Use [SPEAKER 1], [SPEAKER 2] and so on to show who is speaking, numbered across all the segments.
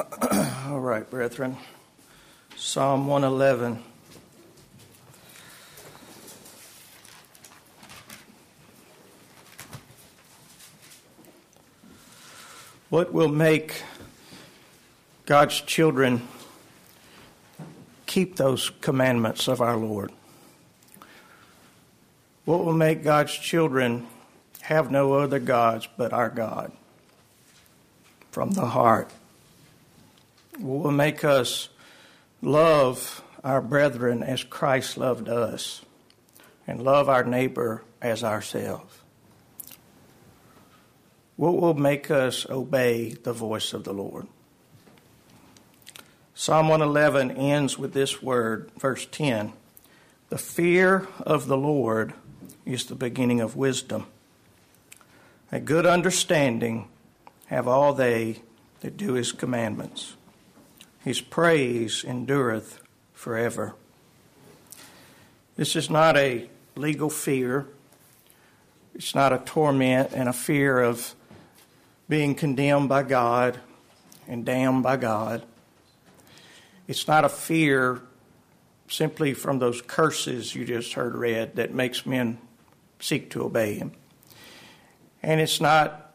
[SPEAKER 1] All right, brethren. Psalm 111. What will make God's children keep those commandments of our Lord? What will make God's children have no other gods but our God from the heart? What will make us love our brethren as Christ loved us and love our neighbor as ourselves? What will make us obey the voice of the Lord? Psalm 111 ends with this word, verse 10. The fear of the Lord is the beginning of wisdom. A good understanding have all they that do his commandments. His praise endureth forever. This is not a legal fear. It's not a torment and a fear of being condemned by God and damned by God. It's not a fear simply from those curses you just heard read that makes men seek to obey him. And it's not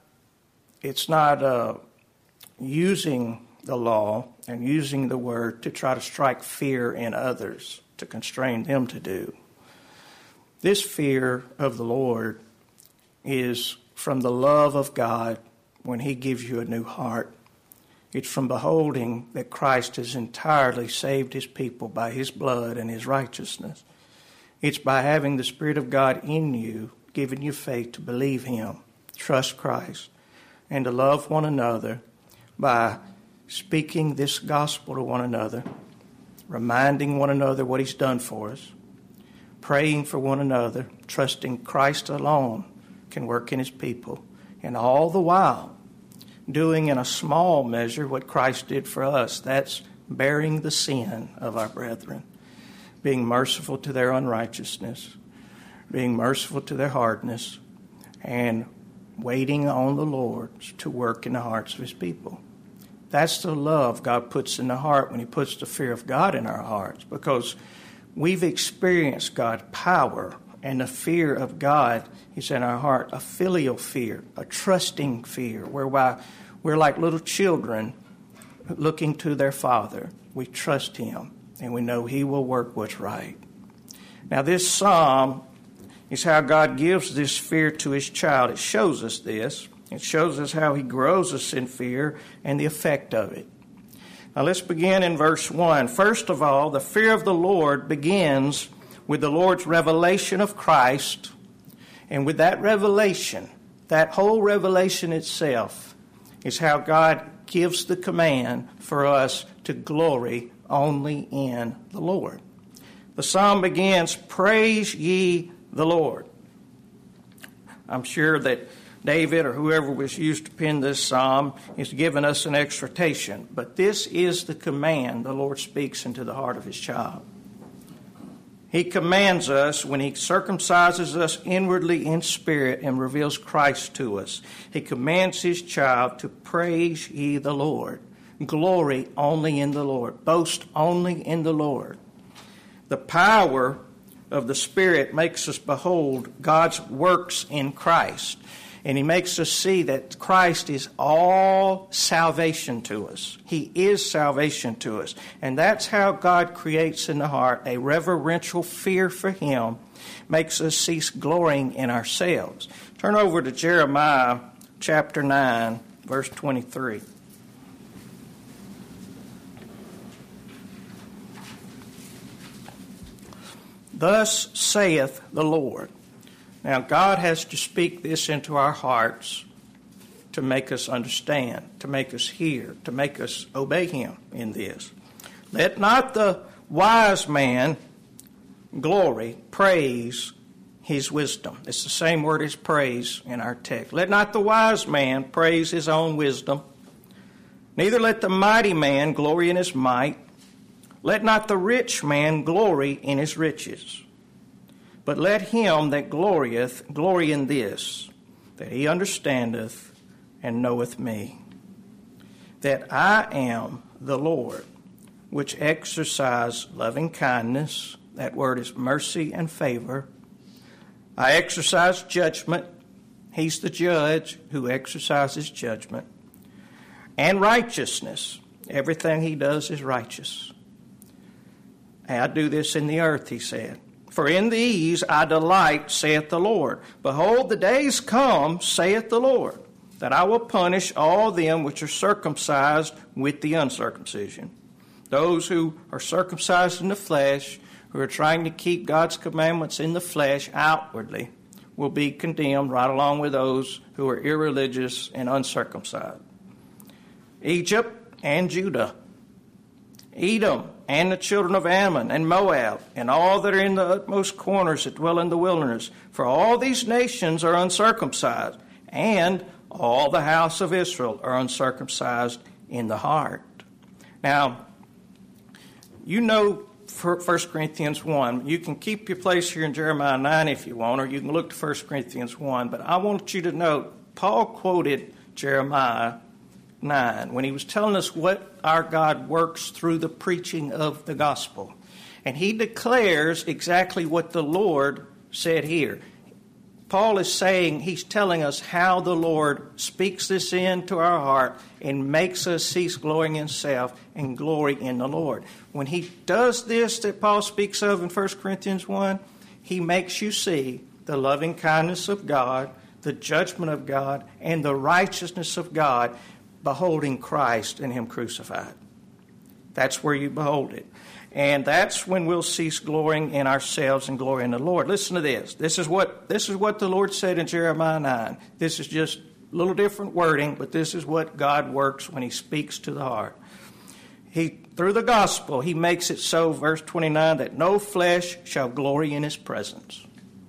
[SPEAKER 1] using the law and using the word to try to strike fear in others, to constrain them to do. This fear of the Lord is from the love of God when he gives you a new heart. It's from beholding that Christ has entirely saved his people by his blood and his righteousness. It's by having the Spirit of God in you, giving you faith to believe him, trust Christ, and to love one another by speaking this gospel to one another, reminding one another what he's done for us, praying for one another, trusting Christ alone can work in his people, and all the while doing in a small measure what Christ did for us. That's bearing the sin of our brethren, being merciful to their unrighteousness, being merciful to their hardness, and waiting on the Lord to work in the hearts of his people. That's the love God puts in the heart when he puts the fear of God in our hearts, because we've experienced God's power, and the fear of God is in our heart, a filial fear, a trusting fear, whereby we're like little children looking to their Father. We trust him, and we know he will work what's right. Now, this psalm is how God gives this fear to his child. It shows us this. It shows us how he grows us in fear and the effect of it. Now, let's begin in verse 1. First of all, the fear of the Lord begins with the Lord's revelation of Christ. And with that revelation, that whole revelation itself is how God gives the command for us to glory only in the Lord. The psalm begins, "Praise ye the Lord." I'm sure that David or whoever was used to pen this psalm is giving us an exhortation. But this is the command the Lord speaks into the heart of his child. He commands us when he circumcises us inwardly in spirit and reveals Christ to us. He commands his child to praise ye the Lord. Glory only in the Lord. Boast only in the Lord. The power of the Spirit makes us behold God's works in Christ. And he makes us see that Christ is all salvation to us. He is salvation to us. And that's how God creates in the heart a reverential fear for him, makes us cease glorying in ourselves. Turn over to Jeremiah chapter 9, verse 23. Thus saith the Lord. Now, God has to speak this into our hearts to make us understand, to make us hear, to make us obey him in this. Let not the wise man praise his wisdom. It's the same word as praise in our text. Let not the wise man praise his own wisdom, neither let the mighty man glory in his might. Let not the rich man glory in his riches. But let him that glorieth glory in this, that he understandeth and knoweth me, that I am the Lord, which exercise loving kindness. That word is mercy and favor. I exercise judgment. He's the judge who exercises judgment. And righteousness. Everything he does is righteous. I do this in the earth, he said. For in these I delight, saith the Lord. Behold, the days come, saith the Lord, that I will punish all them which are circumcised with the uncircumcision. Those who are circumcised in the flesh, who are trying to keep God's commandments in the flesh outwardly, will be condemned right along with those who are irreligious and uncircumcised. Egypt and Judah, Edom and the children of Ammon and Moab, and all that are in the utmost corners that dwell in the wilderness. For all these nations are uncircumcised, and all the house of Israel are uncircumcised in the heart. Now, you know 1 Corinthians 1. You can keep your place here in Jeremiah 9 if you want, or you can look to 1 Corinthians 1. But I want you to note, Paul quoted Jeremiah 9 when he was telling us what our God works through the preaching of the gospel. And he declares exactly what the Lord said here. Paul is saying, he's telling us how the Lord speaks this into our heart and makes us cease glorying in self and glory in the Lord. When he does this that Paul speaks of in 1 Corinthians 1, he makes you see the loving kindness of God, the judgment of God, and the righteousness of God, beholding Christ and him crucified. That's where you behold it. And that's when we'll cease glorying in ourselves and glory in the Lord. Listen to this. This is what the Lord said in Jeremiah 9. This is just a little different wording, but this is what God works when he speaks to the heart. Through the gospel, he makes it so, verse 29, that no flesh shall glory in his presence.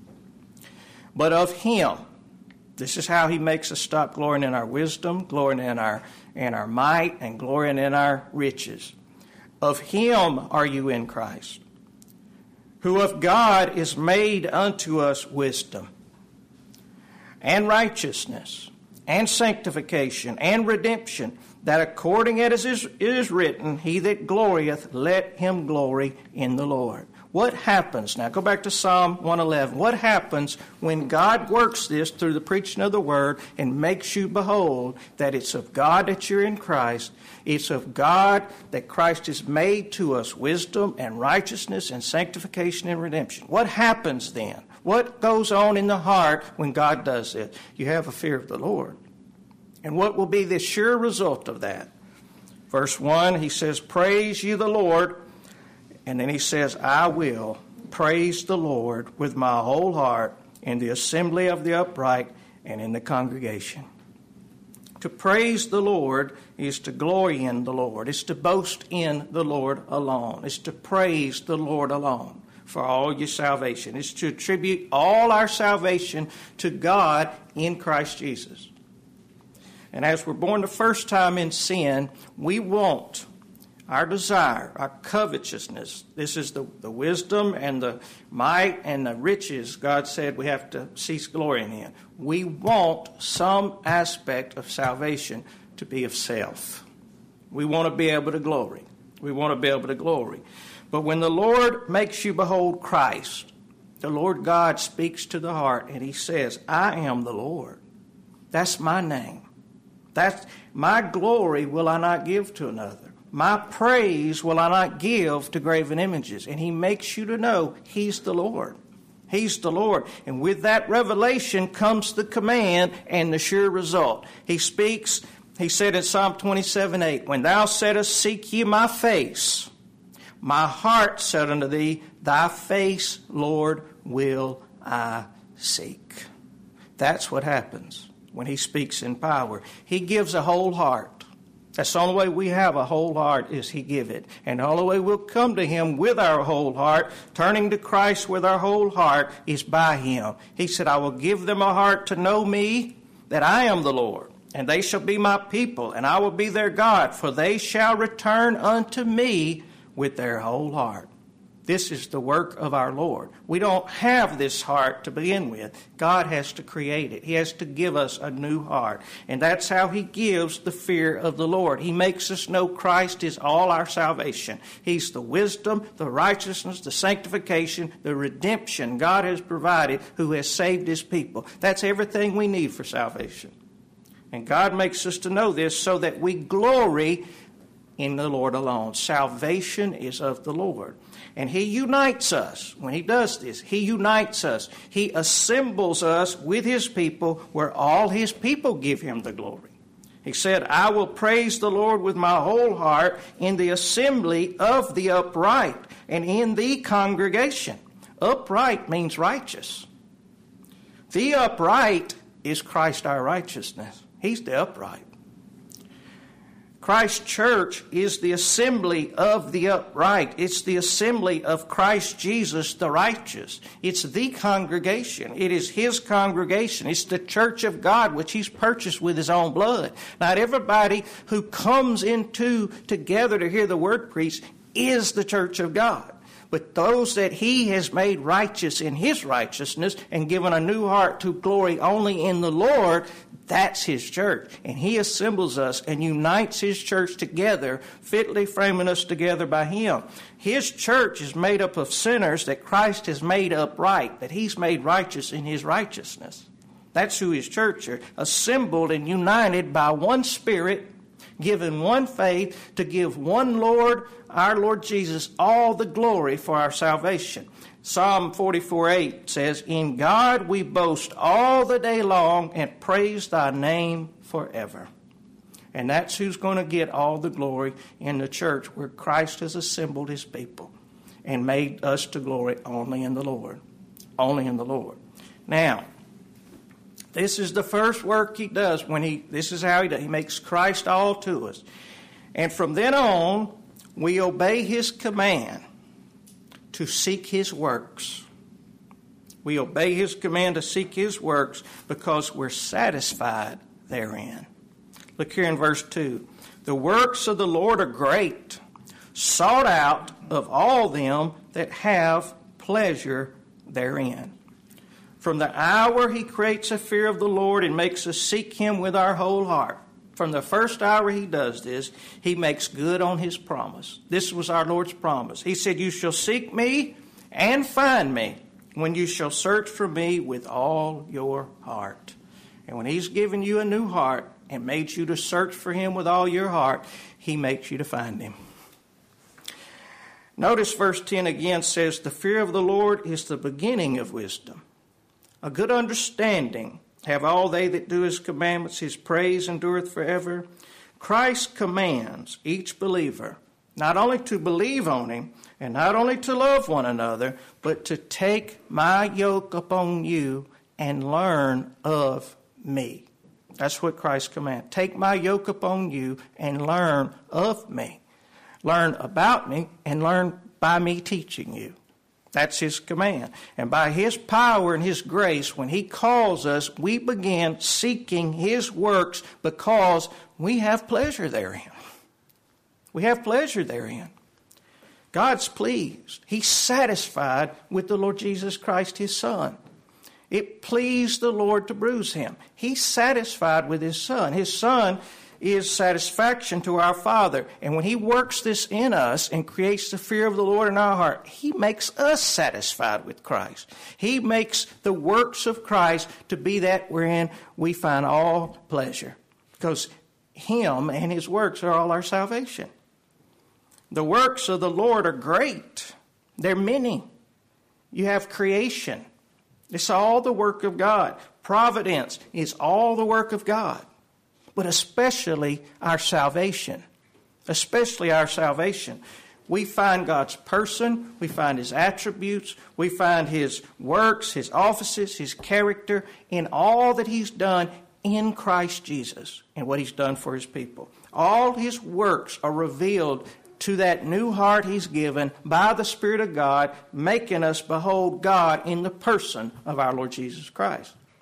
[SPEAKER 1] But of him, this is how he makes us stop glorying in our wisdom, glorying in our might, and glorying in our riches. Of him are you in Christ, who of God is made unto us wisdom, and righteousness, and sanctification, and redemption, that according as it is written, he that glorieth, let him glory in the Lord. What happens? Now go back to Psalm 111. What happens when God works this through the preaching of the word and makes you behold that it's of God that you're in Christ? It's of God that Christ has made to us wisdom and righteousness and sanctification and redemption. What happens then? What goes on in the heart when God does it? You have a fear of the Lord. And what will be the sure result of that? Verse 1, he says, praise ye the Lord. And then he says, I will praise the Lord with my whole heart in the assembly of the upright and in the congregation. To praise the Lord is to glory in the Lord. It's to boast in the Lord alone. It's to praise the Lord alone for all your salvation. It's to attribute all our salvation to God in Christ Jesus. And as we're born the first time in sin, we want our desire, our covetousness. This is the wisdom and the might and the riches God said we have to cease glorying in. We want some aspect of salvation to be of self. We want to be able to glory. We want to be able to glory. But when the Lord makes you behold Christ, the Lord God speaks to the heart and he says, I am the Lord. That's my name. That's my glory will I not give to another. My praise will I not give to graven images. And he makes you to know he's the Lord. He's the Lord. And with that revelation comes the command and the sure result. He speaks, he said in Psalm 27:8, when thou saidst, seek ye my face, my heart said unto thee, thy face, Lord, will I seek. That's what happens when he speaks in power. He gives a whole heart. That's the only way we have a whole heart is he give it. And the only way we'll come to him with our whole heart, turning to Christ with our whole heart, is by him. He said, I will give them a heart to know me, that I am the Lord. And they shall be my people, and I will be their God. For they shall return unto me with their whole heart. This is the work of our Lord. We don't have this heart to begin with. God has to create it. He has to give us a new heart. And that's how He gives the fear of the Lord. He makes us know Christ is all our salvation. He's the wisdom, the righteousness, the sanctification, the redemption God has provided, who has saved His people. That's everything we need for salvation. And God makes us to know this so that we glory in the Lord alone. Salvation is of the Lord. And He unites us. When He does this, He unites us. He assembles us with His people where all His people give Him the glory. He said, I will praise the Lord with my whole heart in the assembly of the upright and in the congregation. Upright means righteous. The upright is Christ our righteousness. He's the upright. Christ's church is the assembly of the upright. It's the assembly of Christ Jesus the righteous. It's the congregation. It is His congregation. It's the church of God which He's purchased with His own blood. Not everybody who comes together to hear the word preached is the church of God. But those that He has made righteous in His righteousness and given a new heart to glory only in the Lord, that's His church. And He assembles us and unites His church together, fitly framing us together by Him. His church is made up of sinners that Christ has made upright, that He's made righteous in His righteousness. That's who His church is, assembled and united by one Spirit, given one faith, to give one Lord, our Lord Jesus, all the glory for our salvation. Psalm 44:8 says, in God we boast all the day long and praise Thy name forever. And that's who's going to get all the glory in the church, where Christ has assembled His people and made us to glory only in the Lord. Only in the Lord. Now, this is the first work He does this is how He does. He makes Christ all to us. And from then on, we obey His command to seek His works. We obey His command to seek His works because we're satisfied therein. Look here in verse 2. The works of the Lord are great, sought out of all them that have pleasure therein. From the hour He creates a fear of the Lord and makes us seek Him with our whole heart. From the first hour He does this, He makes good on His promise. This was our Lord's promise. He said, you shall seek Me and find Me when you shall search for Me with all your heart. And when He's given you a new heart and made you to search for Him with all your heart, He makes you to find Him. Notice verse 10 again says, the fear of the Lord is the beginning of wisdom. A good understanding have all they that do His commandments. His praise endureth forever. Christ commands each believer not only to believe on Him and not only to love one another, but to take my yoke upon you and learn of Me. That's what Christ commands. Take my yoke upon you and learn of Me. Learn about Me and learn by Me teaching you. That's His command. And by His power and His grace, when He calls us, we begin seeking His works because we have pleasure therein. We have pleasure therein. God's pleased. He's satisfied with the Lord Jesus Christ, His Son. It pleased the Lord to bruise Him. He's satisfied with His Son. His Son is satisfaction to our Father. And when He works this in us and creates the fear of the Lord in our heart, He makes us satisfied with Christ. He makes the works of Christ to be that wherein we find all pleasure. Because Him and His works are all our salvation. The works of the Lord are great. They're many. You have creation. It's all the work of God. Providence is all the work of God. But especially our salvation. Especially our salvation. We find God's person. We find His attributes. We find His works, His offices, His character in all that He's done in Christ Jesus and what He's done for His people. All His works are revealed to that new heart He's given by the Spirit of God, making us behold God in the person of our Lord Jesus Christ.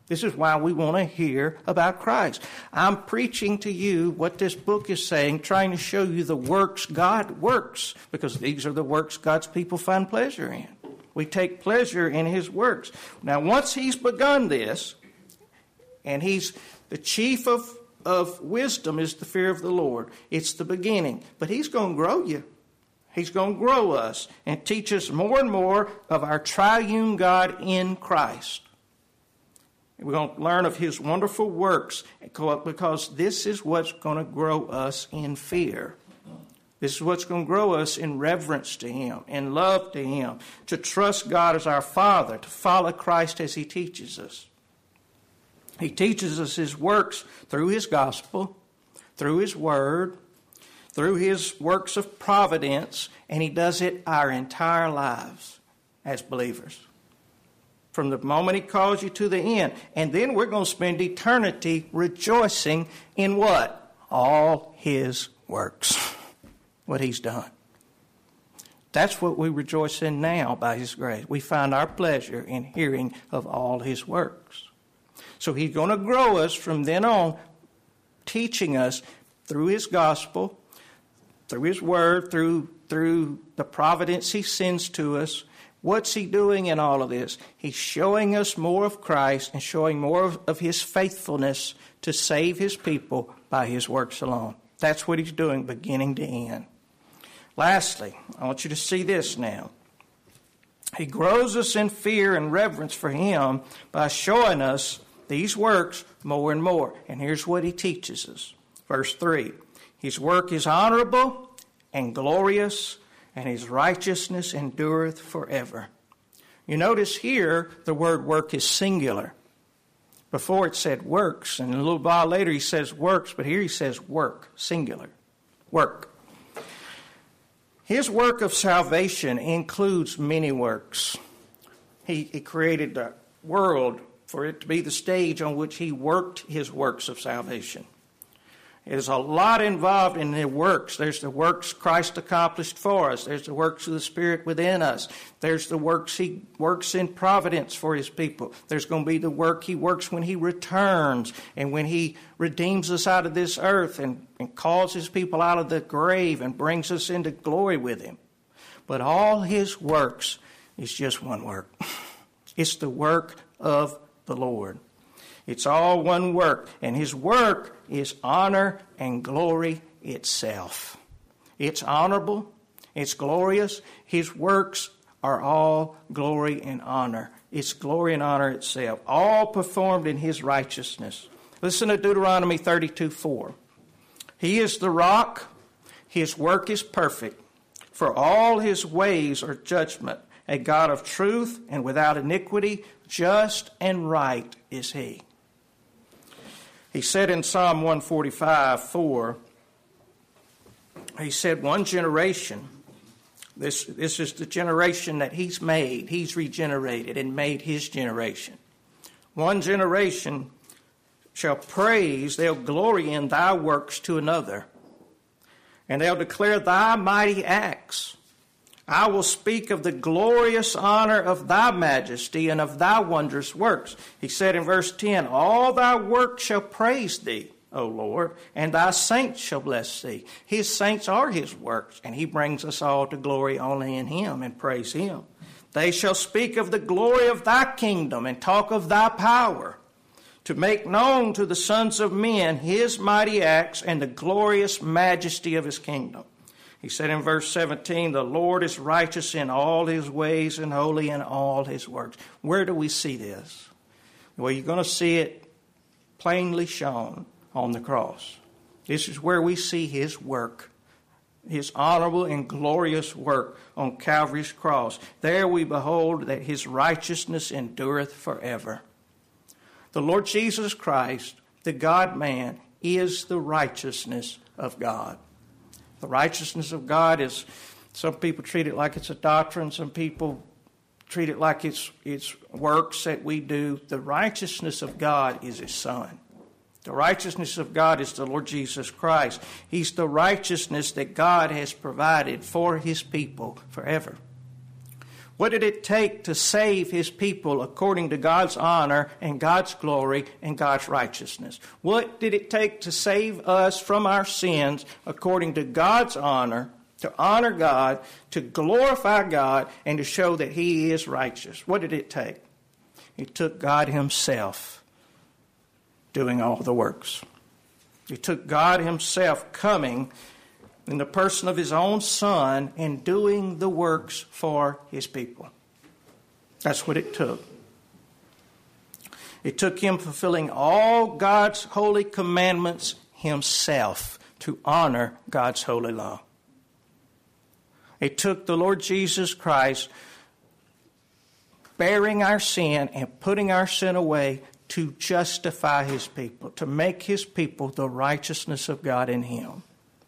[SPEAKER 1] This is why we want to hear about Christ. I'm preaching to you what this book is saying, trying to show you the works God works, because these are the works God's people find pleasure in. We take pleasure in his works. Now, once he's begun this, and he's the chief of wisdom is the fear of the Lord. It's the beginning. But he's going to grow you. He's going to grow us and teach us more and more of our triune God in Christ. We're going to learn of his wonderful works because this is what's going to grow us in fear. This is what's going to grow us in reverence to him, in love to him, to trust God as our Father, to follow Christ as he teaches us. He teaches us his works through his gospel, through his word, through his works of providence, and he does it our entire lives as believers. From the moment he calls you to the end. And then we're going to spend eternity rejoicing in what? All his works. What he's done. That's what we rejoice in now by his grace. We find our pleasure in hearing of all his works. So he's going to grow us from then on, teaching us through his gospel, through his word, through the providence he sends to us. What's he doing in all of this? He's showing us more of Christ and showing more of his faithfulness to save his people by his works alone. That's what he's doing beginning to end. Lastly, I want you to see this now. He grows us in fear and reverence for him by showing us these works more and more. And here's what he teaches us. Verse 3. His work is honorable and glorious, and his righteousness endureth forever. You notice here the word work is singular. Before it said works, and a little while later he says works, but here he says work, singular. Work. His work of salvation includes many works. He created the world for it to be the stage on which he worked his works of salvation. There's a lot involved in the works. There's the works Christ accomplished for us. There's the works of the Spirit within us. There's the works he works in providence for his people. There's going to be the work he works when he returns and when he redeems us out of this earth and calls his people out of the grave and brings us into glory with him. But all his works is just one work. It's the work of the Lord. It's all one work, and his work is honor and glory itself. It's honorable, it's glorious. His works are all glory and honor. It's glory and honor itself, all performed in his righteousness. Listen to Deuteronomy 32:4. He is the rock, his work is perfect, for all his ways are judgment, a God of truth and without iniquity, just and right is he. He said in Psalm 145:4, he said, one generation, this is the generation that he's made, he's regenerated and made his generation. One generation shall praise, they'll glory in thy works to another, and they'll declare thy mighty acts. I will speak of the glorious honor of thy majesty and of thy wondrous works. He said in verse 10, all thy works shall praise thee, O Lord, and thy saints shall bless thee. His saints are his works, and he brings us all to glory only in him and praise him. They shall speak of the glory of thy kingdom and talk of thy power, to make known to the sons of men his mighty acts and the glorious majesty of his kingdom. He said in verse 17, the Lord is righteous in all his ways and holy in all his works. Where do we see this? Well, you're going to see it plainly shown on the cross. This is where we see his work, his honorable and glorious work on Calvary's cross. There we behold that his righteousness endureth forever. The Lord Jesus Christ, the God-man, is the righteousness of God. The righteousness of God is, some people treat it like it's a doctrine. Some people treat it like it's works that we do. The righteousness of God is his Son. The righteousness of God is the Lord Jesus Christ. He's the righteousness that God has provided for his people forever. What did it take to save his people according to God's honor and God's glory and God's righteousness? What did it take to save us from our sins according to God's honor, to honor God, to glorify God, and to show that he is righteous? What did it take? It took God himself doing all the works. It took God himself coming in the person of his own Son and doing the works for his people. That's what it took. It took him fulfilling all God's holy commandments himself to honor God's holy law. It took the Lord Jesus Christ bearing our sin and putting our sin away to justify his people, to make his people the righteousness of God in him.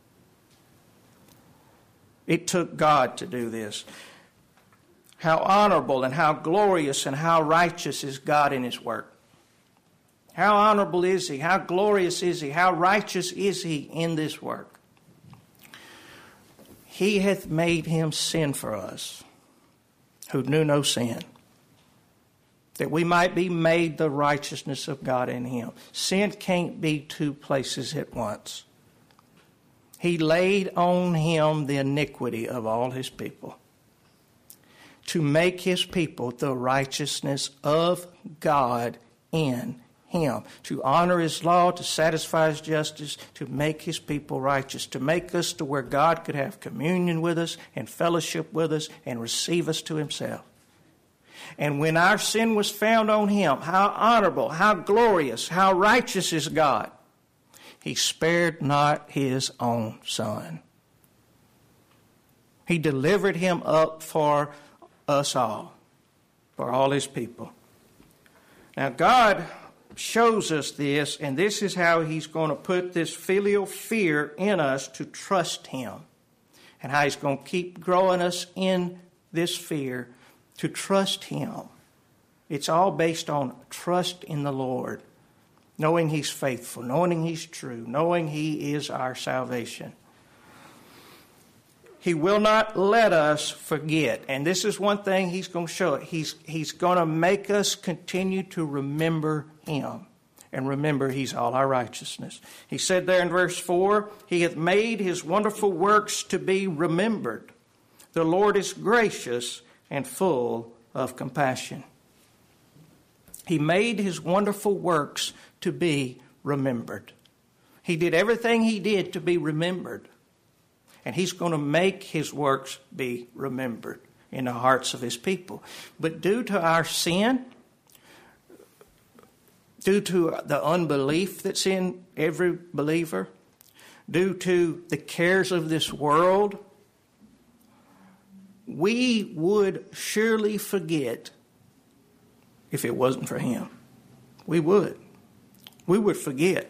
[SPEAKER 1] It took God to do this. How honorable and how glorious and how righteous is God in his work. How honorable is he? How glorious is he? How righteous is he in this work? He hath made him sin for us, who knew no sin, that we might be made the righteousness of God in him. Sin can't be two places at once. He laid on him the iniquity of all his people to make his people the righteousness of God in him, to honor his law, to satisfy his justice, to make his people righteous, to make us to where God could have communion with us and fellowship with us and receive us to himself. And when our sin was found on him, how honorable, how glorious, how righteous is God. He spared not his own Son. He delivered him up for us all, for all his people. Now God shows us this, and this is how he's going to put this filial fear in us to trust him, and how he's going to keep growing us in this fear to trust him. It's all based on trust in the Lord. Knowing he's faithful, knowing he's true, knowing he is our salvation. He will not let us forget. And this is one thing he's going to show. He's going to make us continue to remember him. And remember, he's all our righteousness. He said there in verse 4, he hath made his wonderful works to be remembered. The Lord is gracious and full of compassion. He made his wonderful works to be remembered. He did everything he did to be remembered. And he's going to make his works be remembered in the hearts of his people. But due to our sin, due to the unbelief that's in every believer, due to the cares of this world, we would surely forget if it wasn't for him. We would. We would forget.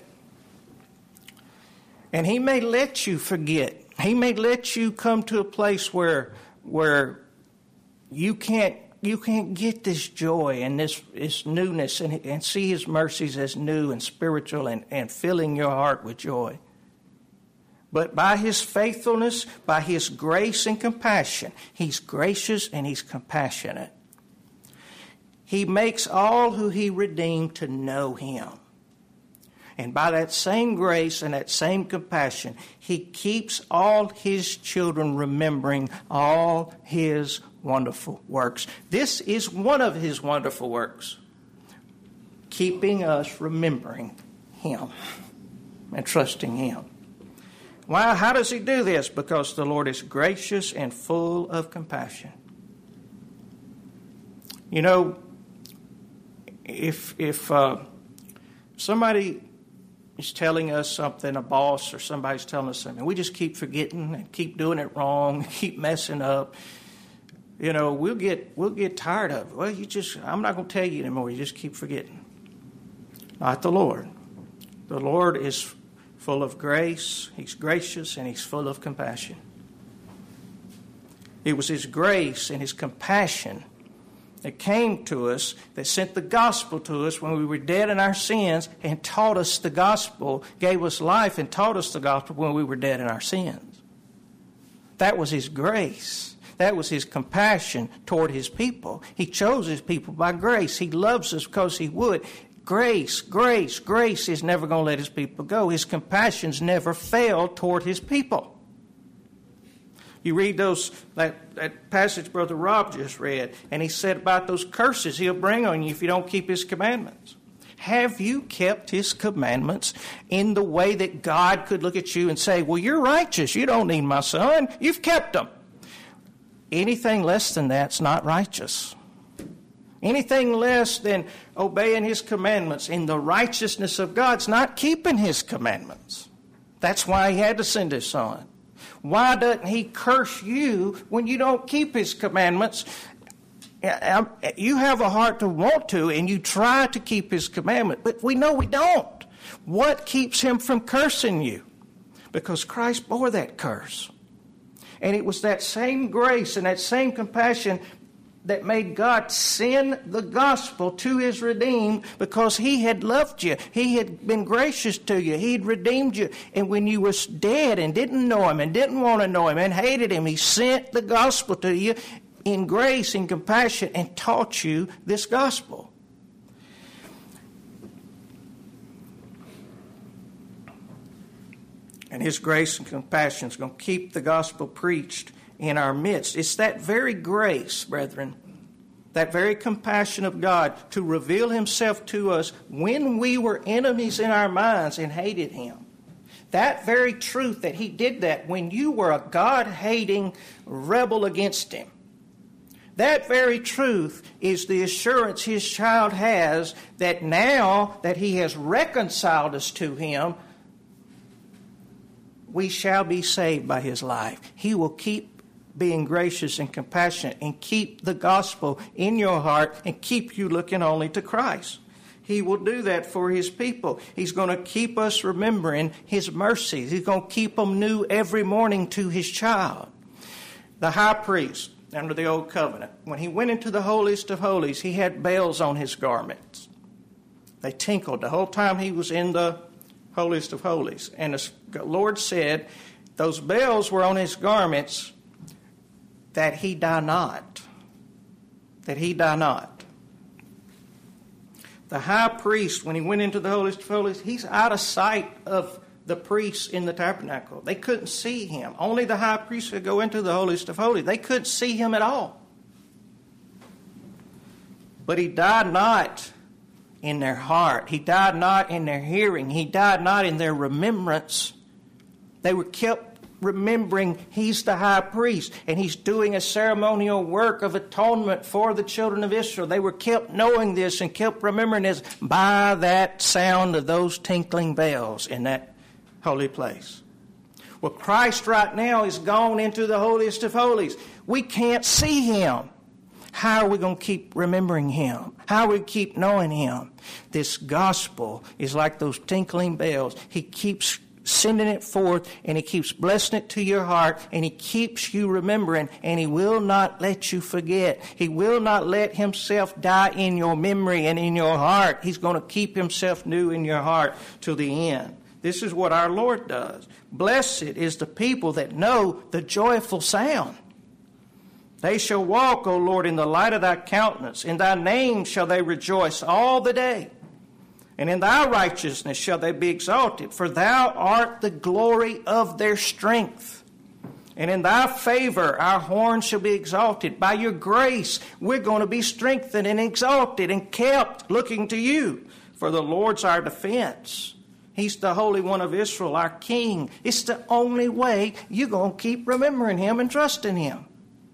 [SPEAKER 1] And he may let you forget. He may let you come to a place where you can't get this joy and this newness and see his mercies as new and spiritual and filling your heart with joy. But by his faithfulness, by his grace and compassion, he's gracious and he's compassionate. He makes all who he redeemed to know him. And by that same grace and that same compassion, he keeps all his children remembering all his wonderful works. This is one of his wonderful works, keeping us remembering him and trusting him. Why? How does he do this? Because the Lord is gracious and full of compassion. You know, if somebody is telling us something, a boss or somebody's telling us something, we just keep forgetting and keep doing it wrong, keep messing up, you know, we'll get tired of it. Well, I'm not going to tell you anymore. You just keep forgetting. Not the Lord. The Lord is full of grace. He's gracious and he's full of compassion. It was his grace and his compassion that came to us, that sent the gospel to us when we were dead in our sins and taught us the gospel, gave us life and taught us the gospel when we were dead in our sins. That was his grace. That was his compassion toward his people. He chose his people by grace. He loves us because he would. Grace, grace, grace is never going to let his people go. His compassions never fail toward his people. You read that passage Brother Rob just read, and he said about those curses he'll bring on you if you don't keep his commandments. Have you kept his commandments in the way that God could look at you and say, well, you're righteous. You don't need my son. You've kept them. Anything less than that's not righteous. Anything less than obeying his commandments in the righteousness of God's not keeping his commandments. That's why he had to send his son. Why doesn't he curse you when you don't keep his commandments? You have a heart to want to, and you try to keep his commandment, but we know we don't. What keeps him from cursing you? Because Christ bore that curse. And it was that same grace and that same compassion that made God send the gospel to his redeemed, because he had loved you. He had been gracious to you. He had redeemed you. And when you were dead and didn't know him and didn't want to know him and hated him, he sent the gospel to you in grace and compassion and taught you this gospel. And his grace and compassion is going to keep the gospel preached in our midst. It's that very grace, brethren, that very compassion of God to reveal himself to us when we were enemies in our minds and hated him. That very truth that he did that when you were a God-hating rebel against him. That very truth is the assurance his child has that now that he has reconciled us to him, we shall be saved by his life. He will keep being gracious and compassionate and keep the gospel in your heart and keep you looking only to Christ. He will do that for his people. He's going to keep us remembering his mercies. He's going to keep them new every morning to his child. The high priest under the old covenant, when he went into the holiest of holies, he had bells on his garments. They tinkled the whole time he was in the holiest of holies. And the Lord said those bells were on his garments that he die not. That he die not. The high priest, when he went into the holiest of holies, he's out of sight of the priests in the tabernacle. They couldn't see him. Only the high priest could go into the holiest of holies. They couldn't see him at all. But he died not in their heart. He died not in their hearing. He died not in their remembrance. They were kept remembering he's the high priest and he's doing a ceremonial work of atonement for the children of Israel. They were kept knowing this and kept remembering this by that sound of those tinkling bells in that holy place. Well, Christ right now is gone into the holiest of holies. We can't see him. How are we going to keep remembering him? How are we keep knowing him? This gospel is like those tinkling bells. He keeps sending it forth, and he keeps blessing it to your heart, and he keeps you remembering, and he will not let you forget. He will not let himself die in your memory and in your heart. He's going to keep himself new in your heart till the end. This is what our Lord does. Blessed is the people that know the joyful sound. They shall walk, O Lord, in the light of thy countenance. In thy name shall they rejoice all the day. And in thy righteousness shall they be exalted. For thou art the glory of their strength. And in thy favor our horn shall be exalted. By your grace we're going to be strengthened and exalted and kept looking to you. For the Lord's our defense. He's the Holy One of Israel, our King. It's the only way you're going to keep remembering him and trusting him.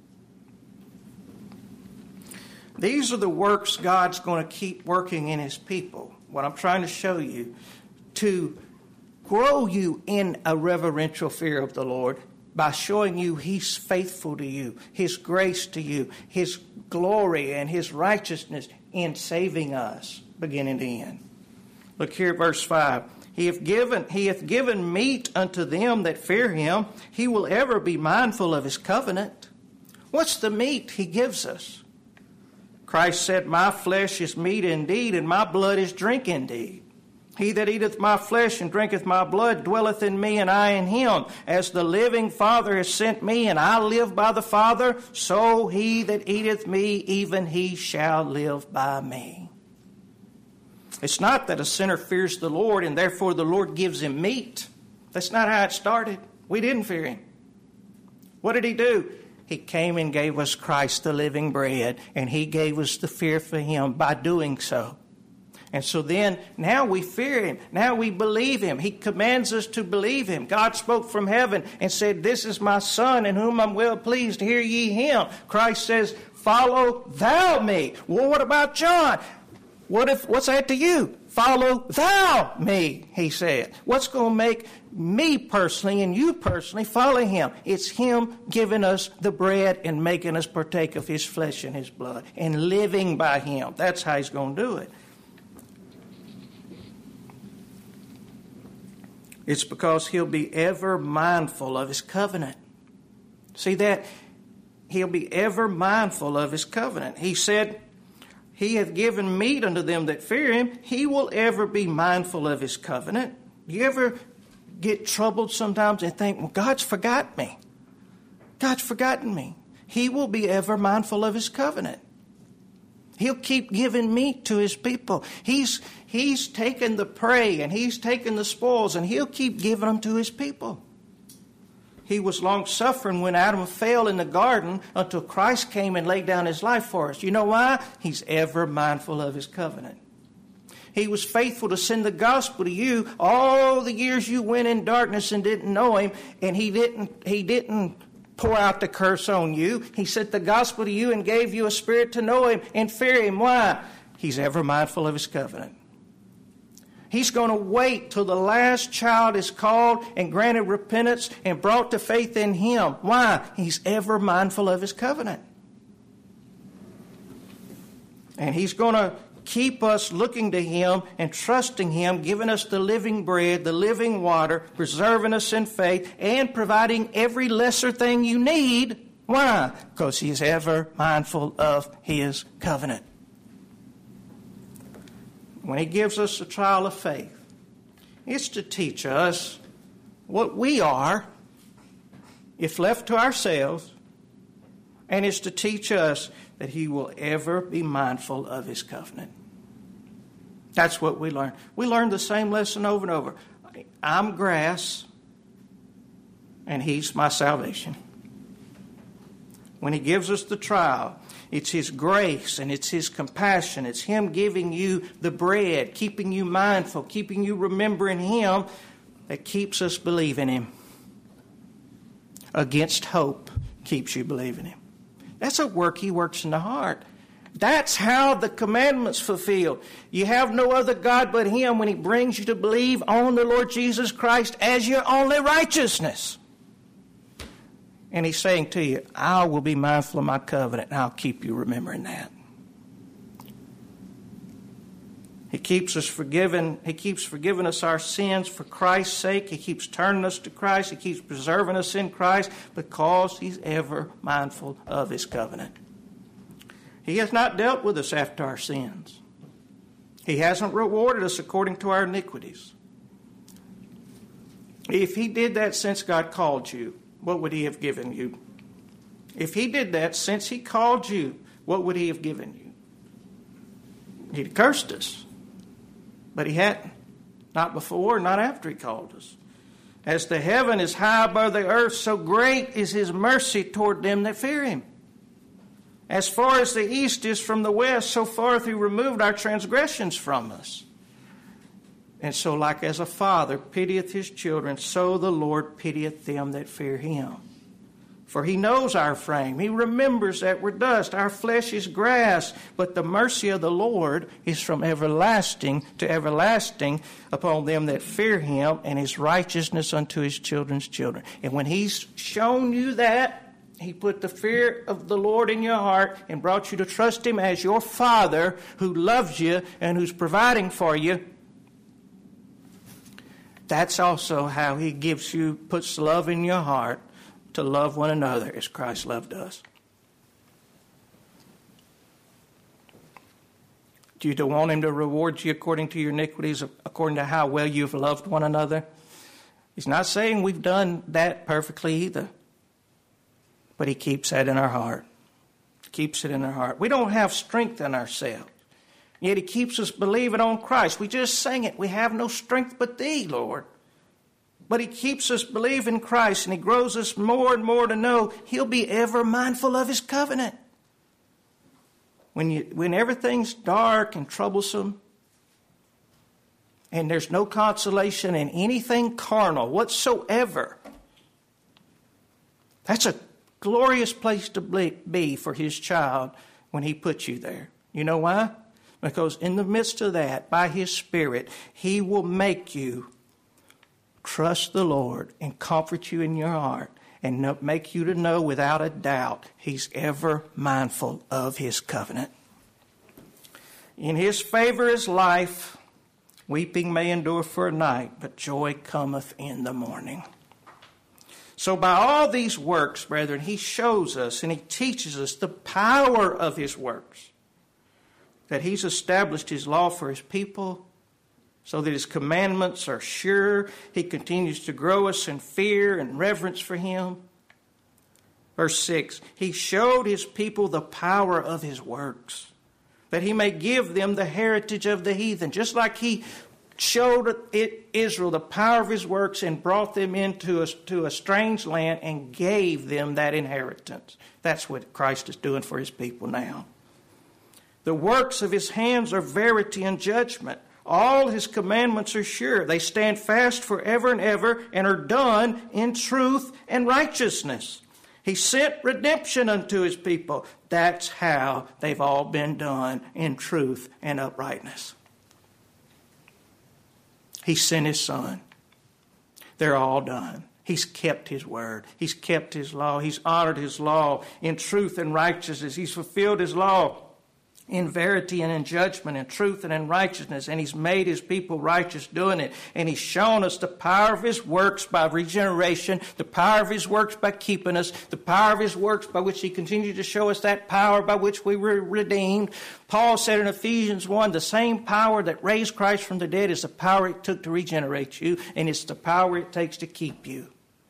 [SPEAKER 1] These are the works God's going to keep working in his people. What I'm trying to show you, to grow you in a reverential fear of the Lord by showing you he's faithful to you, his grace to you, his glory and his righteousness in saving us, beginning to end. Look here at verse 5. He hath given meat unto them that fear him. He will ever be mindful of his covenant. What's the meat he gives us? Christ said, my flesh is meat indeed, and my blood is drink indeed. He that eateth my flesh and drinketh my blood dwelleth in me, and I in him. As the living Father has sent me, and I live by the Father, so he that eateth me, even he shall live by me. It's not that a sinner fears the Lord, and therefore the Lord gives him meat. That's not how it started. We didn't fear him. What did he do? He came and gave us Christ, the living bread, and he gave us the fear for him by doing so. And so then, now we fear him. Now we believe him. He commands us to believe him. God spoke from heaven and said, "This is my Son in whom I'm well pleased. Hear ye him." Christ says, "Follow thou me." Well, what about John? What's that to you? Follow thou me, he said. What's going to make me personally and you personally follow him? It's him giving us the bread and making us partake of his flesh and his blood and living by him. That's how he's going to do it. It's because he'll be ever mindful of his covenant. See that? He'll be ever mindful of his covenant. He said, "He hath given meat unto them that fear him." He will ever be mindful of his covenant. You ever get troubled sometimes and think, "Well, God's forgotten me. God's forgotten me." He will be ever mindful of his covenant. He'll keep giving meat to his people. He's taken the prey and he's taken the spoils, and he'll keep giving them to his people. He was long-suffering when Adam fell in the garden until Christ came and laid down his life for us. You know why? He's ever mindful of his covenant. He was faithful to send the gospel to you all the years you went in darkness and didn't know him, and he didn't pour out the curse on you. He sent the gospel to you and gave you a spirit to know him and fear him. Why? He's ever mindful of his covenant. He's going to wait till the last child is called and granted repentance and brought to faith in him. Why? He's ever mindful of his covenant. And he's going to keep us looking to him and trusting him, giving us the living bread, the living water, preserving us in faith, and providing every lesser thing you need. Why? Because he's ever mindful of his covenant. When he gives us a trial of faith, it's to teach us what we are, if left to ourselves, and it's to teach us that he will ever be mindful of his covenant. That's what we learn. We learn the same lesson over and over. I'm grass, and he's my salvation. When he gives us the trial, it's his grace and it's his compassion. It's him giving you the bread, keeping you mindful, keeping you remembering him, that keeps us believing him. Against hope keeps you believing him. That's a work he works in the heart. That's how the commandments fulfilled. You have no other God but him when he brings you to believe on the Lord Jesus Christ as your only righteousness. And he's saying to you, I will be mindful of my covenant, and I'll keep you remembering that. He keeps us forgiven. He keeps forgiving us our sins for Christ's sake. He keeps turning us to Christ. He keeps preserving us in Christ because he's ever mindful of his covenant. He has not dealt with us after our sins. He hasn't rewarded us according to our iniquities. If he did that since God called you, what would he have given you? If he did that since he called you, what would he have given you? He'd have cursed us. But he hadn't. Not before, not after he called us. As the heaven is high above the earth, so great is his mercy toward them that fear him. As far as the east is from the west, so far hath he removed our transgressions from us. And so, like as a father pitieth his children, so the Lord pitieth them that fear him. For he knows our frame. He remembers that we're dust. Our flesh is grass. But the mercy of the Lord is from everlasting to everlasting upon them that fear him, and his righteousness unto his children's children. And when he's shown you that, he put the fear of the Lord in your heart and brought you to trust him as your Father who loves you and who's providing for you. That's also how he puts love in your heart to love one another as Christ loved us. Do you want him to reward you according to your iniquities, according to how well you've loved one another? He's not saying we've done that perfectly either. But he keeps that in our heart. Keeps it in our heart. We don't have strength in ourselves. Yet he keeps us believing on Christ. We just sang it. We have no strength but thee, Lord. But he keeps us believing Christ, and he grows us more and more to know he'll be ever mindful of his covenant. When everything's dark and troublesome, and there's no consolation in anything carnal whatsoever, that's a glorious place to be for his child when he puts you there. You know why? Because in the midst of that, by his Spirit, he will make you trust the Lord and comfort you in your heart and make you to know without a doubt he's ever mindful of his covenant. In his favor is life. Weeping may endure for a night, but joy cometh in the morning. So by all these works, brethren, he shows us and he teaches us the power of his works. That he's established his law for his people so that his commandments are sure. He continues to grow us in fear and reverence for him. Verse 6, he showed his people the power of his works, that he may give them the heritage of the heathen. Just like he showed Israel the power of his works and brought them into a strange land and gave them that inheritance. That's what Christ is doing for his people now. The works of his hands are verity and judgment. All his commandments are sure. They stand fast forever and ever and are done in truth and righteousness. He sent redemption unto his people. That's how they've all been done, in truth and uprightness. He sent his Son. They're all done. He's kept his word. He's kept his law. He's honored his law in truth and righteousness. He's fulfilled his law in verity and in judgment, in truth and in righteousness. And he's made his people righteous doing it. And he's shown us the power of his works by regeneration, the power of his works by keeping us, the power of his works by which he continued to show us that power by which we were redeemed. Paul said in Ephesians 1, the same power that raised Christ from the dead is the power it took to regenerate you, and it's the power it takes to keep you.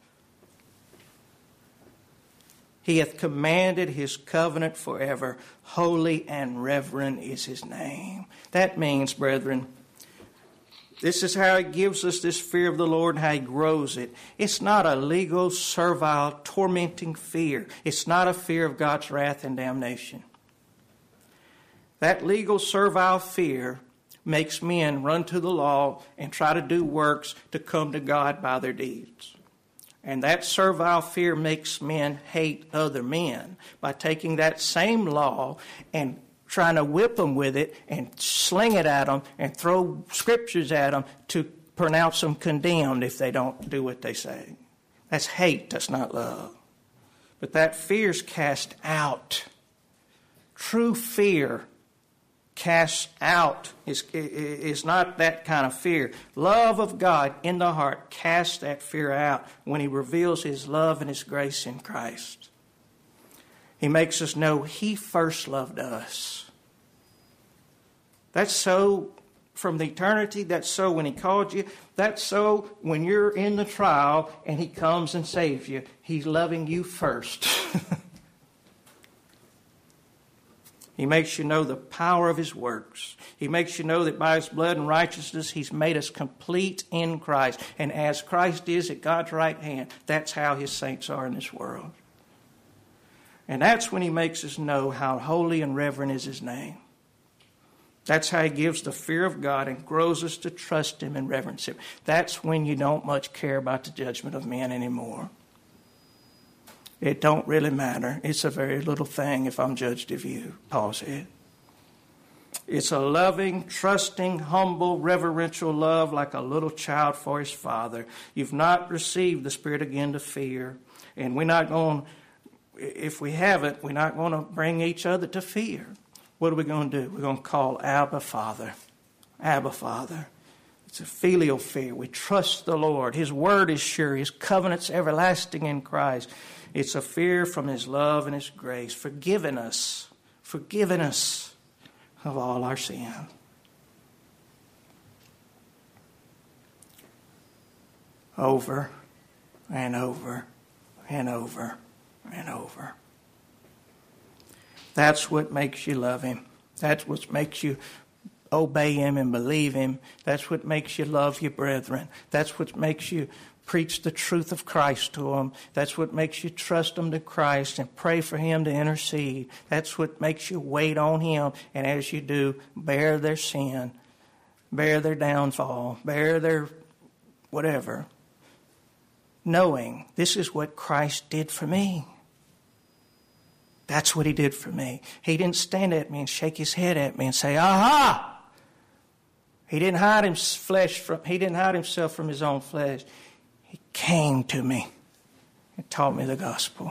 [SPEAKER 1] He hath commanded his covenant forever. Holy and reverend is his name. That means, brethren, this is how he gives us this fear of the Lord and how he grows it. It's not a legal, servile, tormenting fear. It's not a fear of God's wrath and damnation. That legal, servile fear makes men run to the law and try to do works to come to God by their deeds. And that servile fear makes men hate other men by taking that same law and trying to whip them with it and sling it at them and throw scriptures at them to pronounce them condemned if they don't do what they say. That's hate. That's not love. But that fear's cast out. True fear cast out is not that kind of fear. Love of God in the heart casts that fear out when he reveals his love and his grace in Christ. He makes us know he first loved us. That's so from the eternity. That's so when he called you. That's so when you're in the trial and he comes and saves you. He's loving you first. He makes you know the power of his works. He makes you know that by his blood and righteousness, he's made us complete in Christ. And as Christ is at God's right hand, that's how his saints are in this world. And that's when he makes us know how holy and reverend is his name. That's how he gives the fear of God and grows us to trust him and reverence him. That's when you don't much care about the judgment of men anymore. It don't really matter. It's a very little thing if I'm judged of you, Paul said. It's a loving, trusting, humble, reverential love like a little child for his father. You've not received the Spirit again to fear. And we're not going, if we haven't, we're not going to bring each other to fear. What are we going to do? We're going to call Abba Father. Abba Father. It's a filial fear. We trust the Lord. His word is sure. His covenant's everlasting in Christ. It's a fear from his love and his grace, forgiving us of all our sin. Over and over and over and over. That's what makes you love Him. That's what makes you obey Him and believe Him. That's what makes you love your brethren. That's what makes you preach the truth of Christ to them. That's what makes you trust them to Christ and pray for Him to intercede. That's what makes you wait on Him. And as you do, bear their sin, bear their downfall, bear their whatever, knowing this is what Christ did for me. That's what He did for me. He didn't stand at me and shake His head at me and say, aha! He didn't hide Himself from His own flesh. He came to me and taught me the gospel.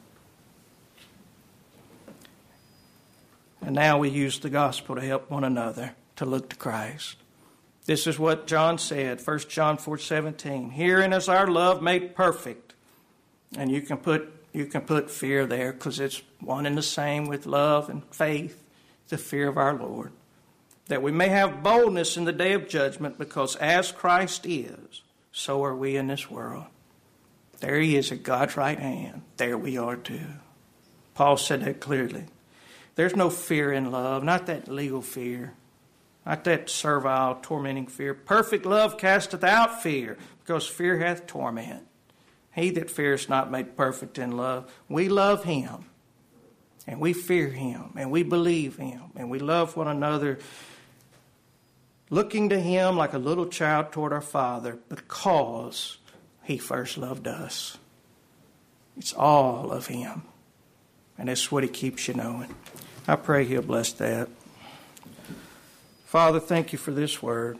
[SPEAKER 1] And now we use the gospel to help one another to look to Christ. This is what John said, 1 John 4:17. Herein is our love made perfect. And you can put fear there because it's one and the same with love and faith, the fear of our Lord. That we may have boldness in the day of judgment, because as Christ is, so are we in this world. There He is at God's right hand. There we are too. Paul said that clearly. There's no fear in love, not that legal fear, not that servile, tormenting fear. Perfect love casteth out fear, because fear hath torment. He that fears not made perfect in love. We love Him, and we fear Him, and we believe Him, and we love one another, looking to Him like a little child toward our Father, because He first loved us. It's all of Him, and that's what He keeps you knowing. I pray He'll bless that. Father, thank You for this word.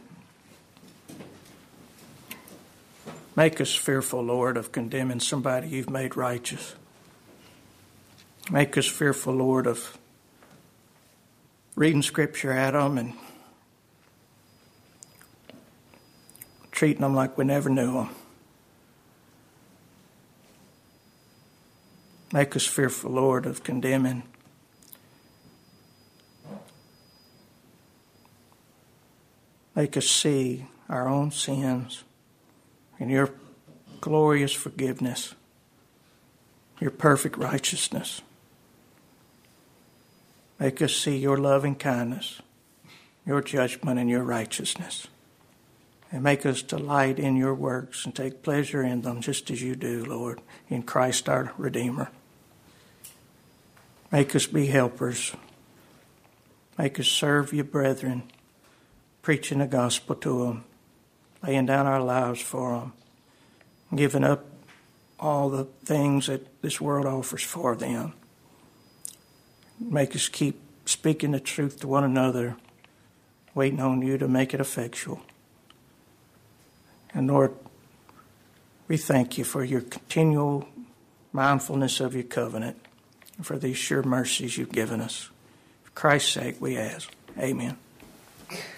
[SPEAKER 1] Make us fearful, Lord, of condemning somebody You've made righteous. Make us fearful, Lord, of reading Scripture at them and treating them like we never knew them. Make us fearful, Lord, of condemning. Make us see our own sins and Your glorious forgiveness, Your perfect righteousness. Make us see Your loving kindness, Your judgment, and Your righteousness. And make us delight in Your works and take pleasure in them, just as You do, Lord, in Christ our Redeemer. Make us be helpers. Make us serve Your brethren, preaching the gospel to them, laying down our lives for them, giving up all the things that this world offers for them. Make us keep speaking the truth to one another, waiting on You to make it effectual. And Lord, we thank You for Your continual mindfulness of Your covenant and for these sure mercies You've given us. For Christ's sake we ask. Amen.